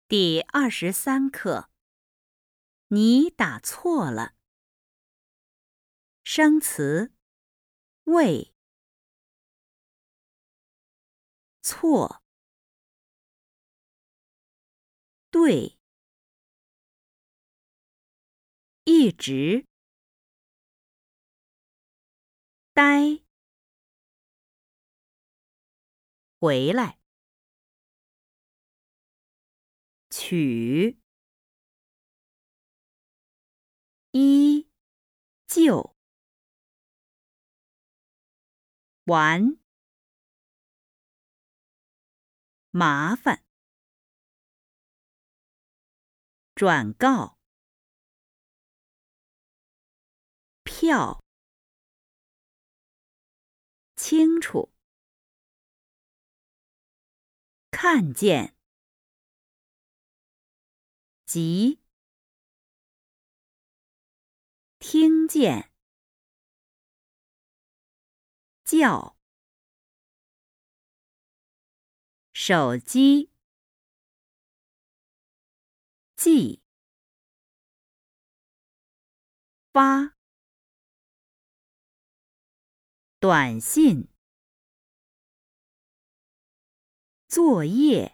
第23课，你打错了。生词：为、错、对、一直、呆、回来、取、依旧、玩、麻烦、转告、票、清楚、看见、急、听见、叫、手机、寄、发、短信、作业、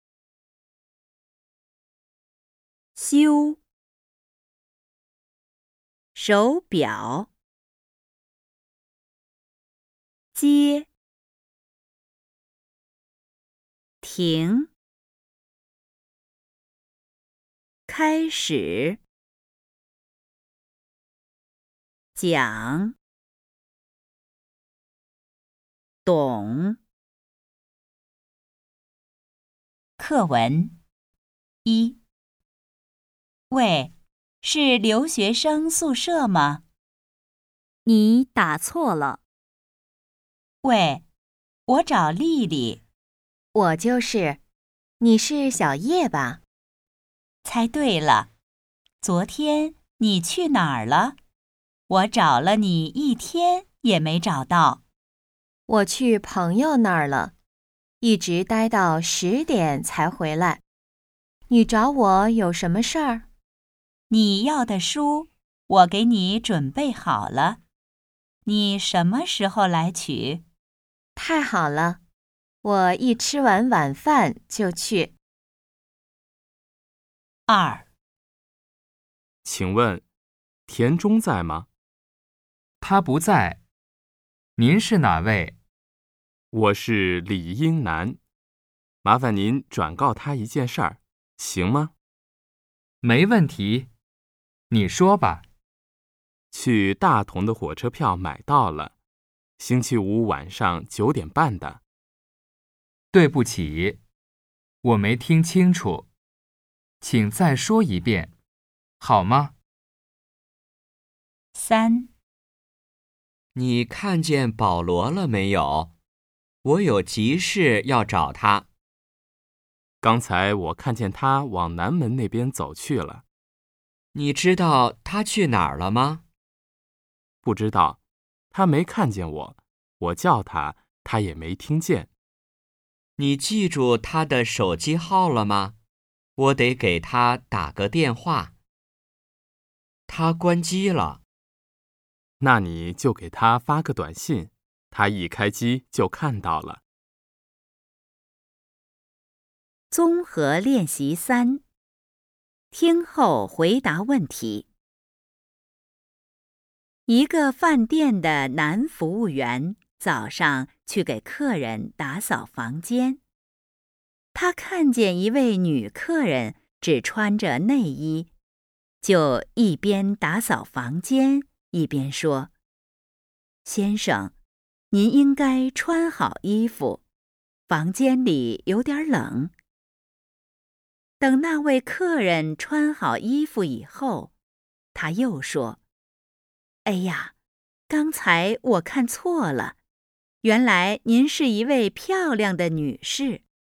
修、手表、接、停、开始、讲、懂。课文1。喂，是留学生宿舍吗？ 你打错了。 喂，我找丽丽。 我就是。你是小叶吧？ 猜对了。昨天你去哪儿了？我找了你1天也没找到。 我去朋友那儿了，一直待到10点才回来。你找我有什么事儿？ 你要的书我给你准备好了，你什么时候来取？ 太好了，我一吃完晚饭就去。 2。 请问，田中在吗？ 他不在。您是哪位？ 我是李英南，麻烦您转告他一件事儿，行吗？ 没问题，你说吧。 去大同的火车票买到了，星期五晚上9点半的。 对不起，我没听清楚，请再说一遍，好吗 ？3。 你看见保罗了没有？我有急事要找他。 刚才我看见他往南门那边走去了。 你知道他去哪儿了吗？ 不知道，他没看见我，我叫他，他也没听见。 你记住他的手机号了吗？我得给他打个电话。他关机了。 那你就给他发个短信，他一开机就看到了。 综合练习3，听后回答问题。一个饭店的男服务员早上去给客人打扫房间，他看见一位女客人只穿着内衣，就一边打扫房间一边说：“先生，您应该穿好衣服，房间里有点冷。”等那位客人穿好衣服以后，他又说：“哎呀，刚才我看错了，原来您是一位漂亮的女士。”